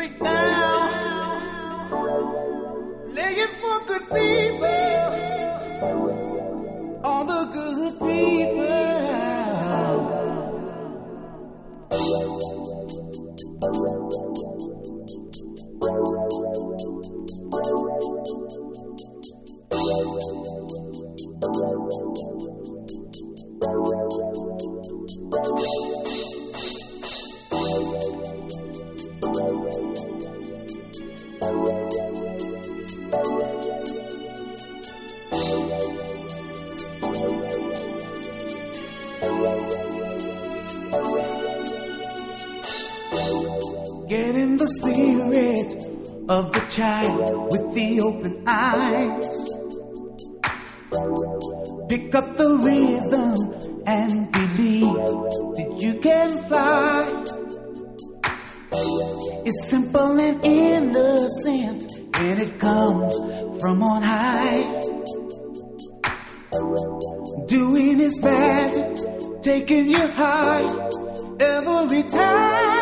break down, laying for good people, all the good people. Get in the spirit of the child with the open eyes. Pick up the rhythm and believe that you can fly. It's simple and innocent, and it comes from on high. Doing his magic, taking you high every time.